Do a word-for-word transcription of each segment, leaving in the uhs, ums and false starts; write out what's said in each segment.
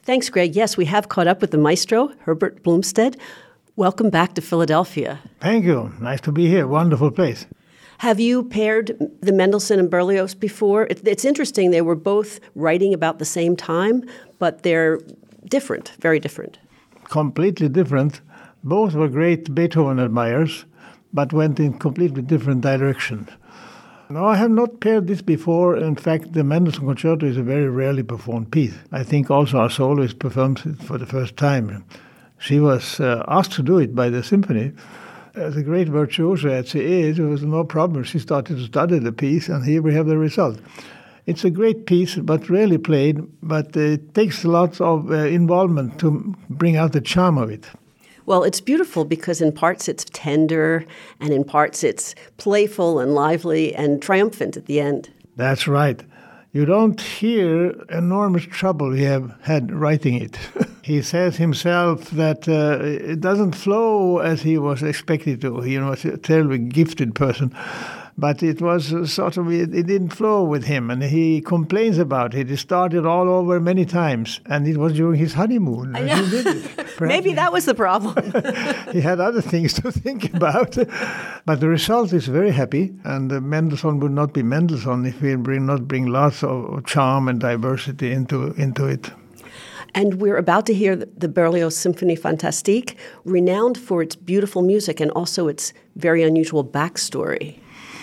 Thanks, Greg. Yes, we have caught up with the maestro, Herbert Blomstedt. Welcome back to Philadelphia. Thank you. Nice to be here. Wonderful place. Have you paired the Mendelssohn and Berlioz before? It, it's interesting. They were both writing about the same time, but they're different, very different. Completely different. Both were great Beethoven admirers, but went in completely different directions. No, I have not paired this before. In fact, the Mendelssohn Concerto is a very rarely performed piece. I think also our soloist performs it for the first time. She was uh, asked to do it by the symphony. As a great virtuoso as she is, there was no problem. She started to study the piece, and here we have the result. It's a great piece, but rarely played, but it takes lots of uh, involvement to bring out the charm of it. Well, it's beautiful because in parts it's tender, and in parts it's playful and lively and triumphant at the end. That's right. You don't hear enormous trouble he have had writing it. He says himself that uh, it doesn't flow as he was expected to. He was a terribly gifted person. But it was sort of, it, it didn't flow with him, and he complains about it. He started all over many times, and it was during his honeymoon. I know. He did it. Maybe that was the problem. He had other things to think about. But the result is very happy, and uh, Mendelssohn would not be Mendelssohn if he bring, not bring lots of charm and diversity into, into it. And we're about to hear the Berlioz Symphonie Fantastique, renowned for its beautiful music and also its very unusual backstory.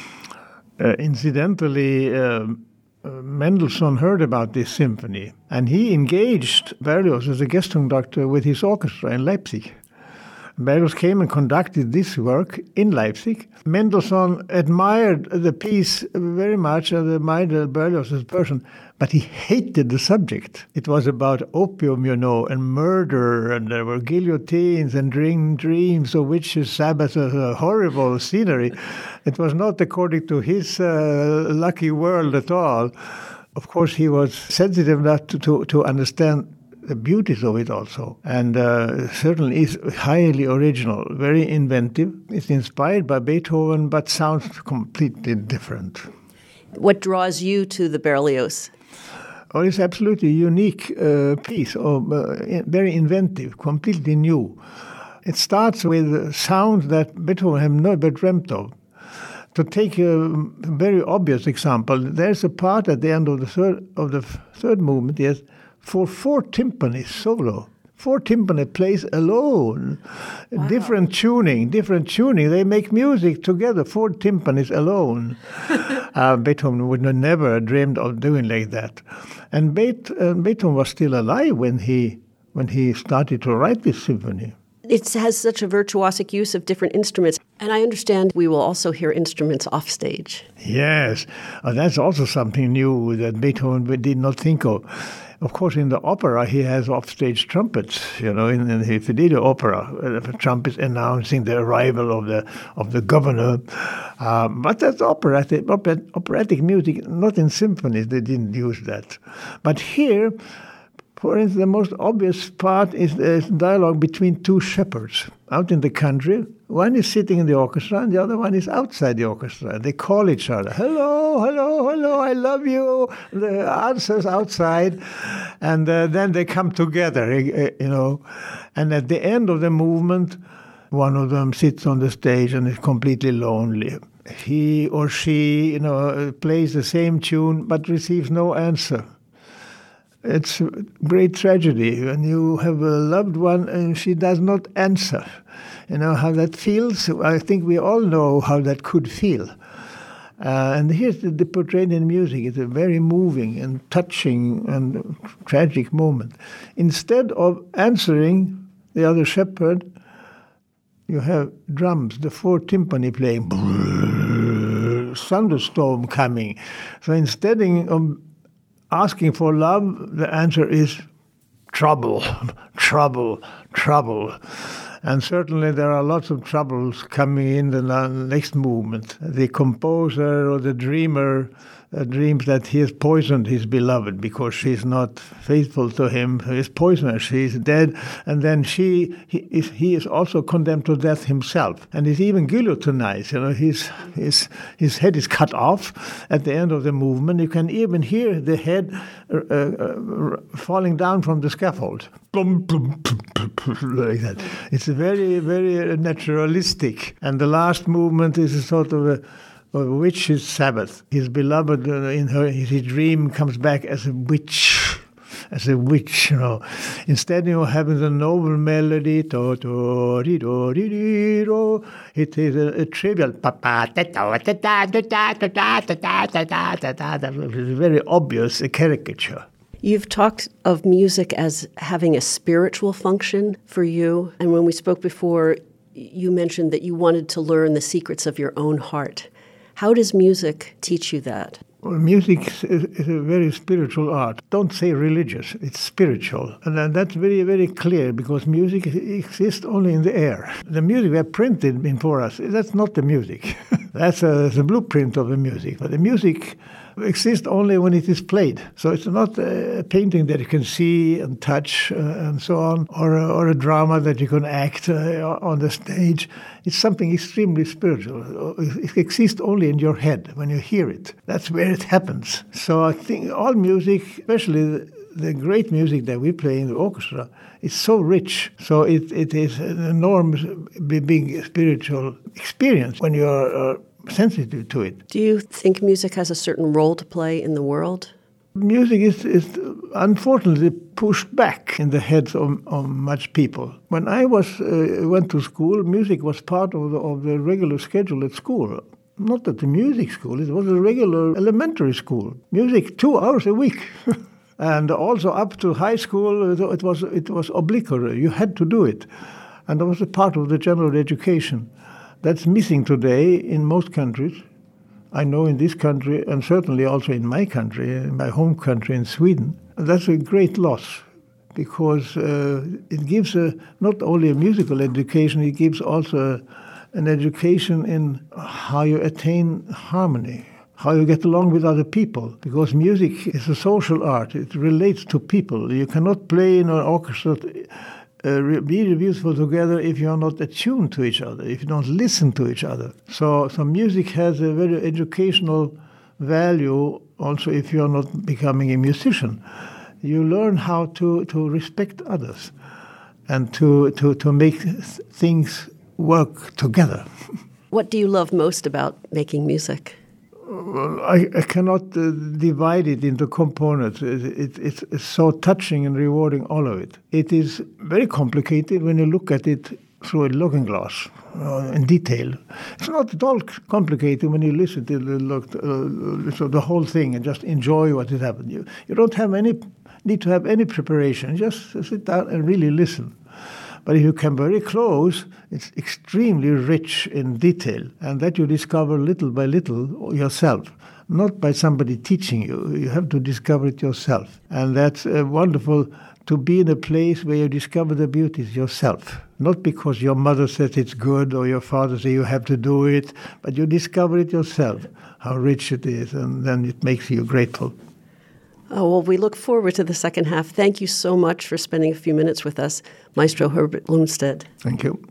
Uh, incidentally, uh, uh, Mendelssohn heard about this symphony, and he engaged Berlioz as a guest conductor with his orchestra in Leipzig. Berlioz came and conducted this work in Leipzig. Mendelssohn admired the piece very much and admired Berlioz as a person, but he hated the subject. It was about opium, you know, and murder, and there were guillotines and dream, dreams of witches, Sabbaths, a horrible scenery. It was not according to his uh, lucky world at all. Of course, he was sensitive enough to, to, to understand the beauties of it also, and uh, certainly is highly original, very inventive. It's inspired by Beethoven, but sounds completely different. What draws you to the Berlioz? Oh, it's absolutely unique uh, piece, of, uh, very inventive, completely new. It starts with sounds that Beethoven had never dreamt of. To take a very obvious example, there's a part at the end of the third of the third movement, yes, for four timpani solo. Four timpani plays alone. Wow. Different tuning, different tuning. They make music together, four timpanis alone. uh, Beethoven would have never dreamed of doing like that. And Beet- uh, Beethoven was still alive when he when he started to write this symphony. It has such a virtuosic use of different instruments. And I understand we will also hear instruments off stage. Yes, uh, that's also something new that Beethoven did not think of. Of course, in the opera, he has offstage trumpets. You know, in, in if he did an opera, uh, trumpets announcing the arrival of the of the governor. Uh, but that's operatic, oper- operatic music, not in symphonies. They didn't use that. But here, for instance, the most obvious part is the dialogue between two shepherds out in the country. One is sitting in the orchestra, and the other one is outside the orchestra. They call each other, hello, hello, hello, I love you. The answer's outside. And uh, then they come together, you know. And at the end of the movement, one of them sits on the stage and is completely lonely. He or she, you know, plays the same tune but receives no answer. It's a great tragedy when you have a loved one and she does not answer. You know how that feels? I think we all know how that could feel. Uh, and here's the, the portrayed in music. It's a very moving and touching and tragic moment. Instead of answering the other shepherd, you have drums, the four timpani playing, thunderstorm coming. So instead of asking for love, the answer is trouble, trouble, trouble. And certainly there are lots of troubles coming in the next movement. The composer or the dreamer uh, dreams that he has poisoned his beloved because she's not faithful to him. He's poisonous. She's dead. And then she, he is, he is also condemned to death himself. And he's even guillotinized. You know, his, his, his head is cut off at the end of the movement. You can even hear the head uh, uh, falling down from the scaffold. Like that. It's very, very naturalistic. And the last movement is a sort of a a witch's Sabbath. His beloved uh, in her his dream comes back as a witch, as a witch, you know. Instead of having the noble melody, do, do, di, do, di, di, do, it is a, a trivial pa-pa, da, da, da, da, da, da, da, da, da, da, da, da. It's very obvious, a caricature. You've talked of music as having a spiritual function for you. And when we spoke before, you mentioned that you wanted to learn the secrets of your own heart. How does music teach you that? Well, music is, is a very spiritual art. Don't say religious, it's spiritual. And that's very, very clear because music exists only in the air. The music we have printed in for us, that's not the music. That's a, the blueprint of the music. But the music exists only when it is played. So it's not a painting that you can see and touch uh, and so on, or a, or a drama that you can act uh, on the stage. It's something extremely spiritual. It exists only in your head when you hear it. That's where it happens. So I think all music, especially the, the great music that we play in the orchestra, is so rich. So it, it is an enormous, big spiritual experience when you're uh, sensitive to it. Do you think music has a certain role to play in the world? Music is, is unfortunately pushed back in the heads of, of much people. When I was uh, went to school, music was part of the, of the regular schedule at school. Not at the music school, it was a regular elementary school. Music two hours a week. And also up to high school, it was, it was obligatory. You had to do it. And that was a part of the general education. That's missing today in most countries. I know in this country, and certainly also in my country, in my home country in Sweden. And that's a great loss because uh, it gives a, not only a musical education, it gives also a, an education in how you attain harmony, how you get along with other people, because music is a social art. It relates to people. You cannot play in an orchestra Uh, be beautiful together if you're not attuned to each other, if you don't listen to each other. So, so music has a very educational value also if you're not becoming a musician. You learn how to, to respect others and to, to, to make th- things work together. What do you love most about making music? I, I cannot uh, divide it into components. It, it, it's, it's so touching and rewarding, all of it. It is very complicated when you look at it through a looking glass uh, in detail. It's not at all complicated when you listen to the, look, uh, so the whole thing and just enjoy what has happened. You, you don't have any need to have any preparation. Just sit down and really listen. But if you come very close, it's extremely rich in detail, and that you discover little by little yourself, not by somebody teaching you. You have to discover it yourself. And that's uh, wonderful to be in a place where you discover the beauties yourself, not because your mother says it's good or your father says you have to do it, but you discover it yourself, how rich it is, and then it makes you grateful. Oh, well, we look forward to the second half. Thank you so much for spending a few minutes with us, Maestro Herbert Blomstedt. Thank you.